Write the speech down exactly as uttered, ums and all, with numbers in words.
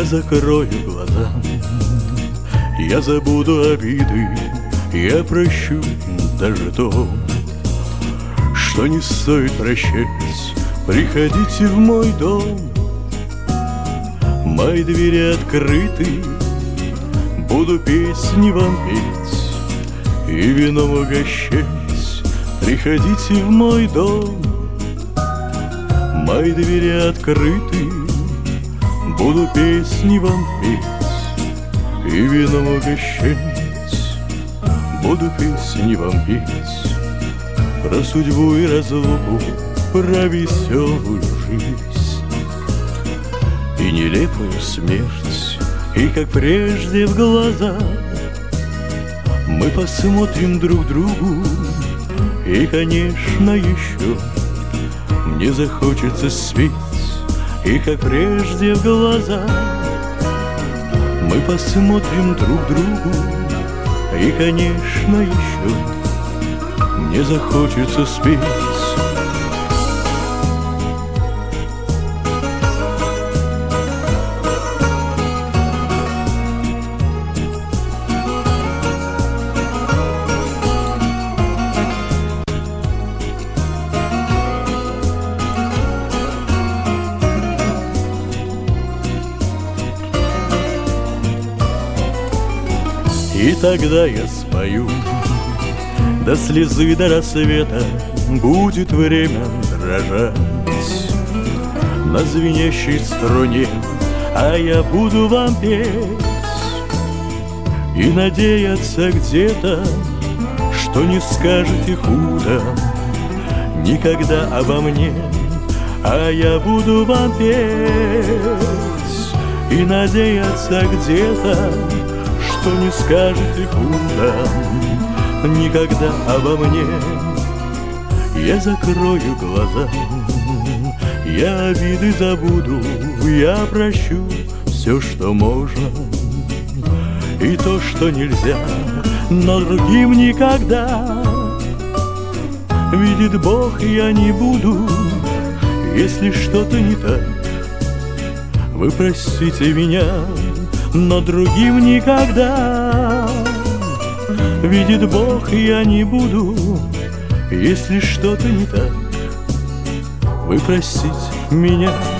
закрою глаза, я забуду обиды, я прощу даже то, что не стоит прощать. Приходите в мой дом, мои двери открыты, буду песни вам петь и вином угощать. Приходите в мой дом, мои двери открыты, буду песни вам петь и вином угощать. Буду песни вам петь про судьбу и разлуку, про веселую жизнь и нелепую смерть. И как прежде в глаза мы посмотрим друг другу, и, конечно, еще мне захочется спеть. И как прежде в глаза мы посмотрим друг другу, и, конечно, еще мне захочется спеть. И тогда я спою до слезы, до рассвета. Будет время дрожать на звенящей струне, а я буду вам петь и надеяться где-то, что не скажете худо никогда обо мне. А я буду вам петь и надеяться где-то, что не скажете худо никогда обо мне. Я закрою глаза, я обиды забуду, я прощу все, что можно, и то, что нельзя, но другим никогда. Видит Бог, я не буду, если что-то не так. Вы простите меня, но другим никогда. Видит Бог, я не буду, если что-то не так. Вы простите меня.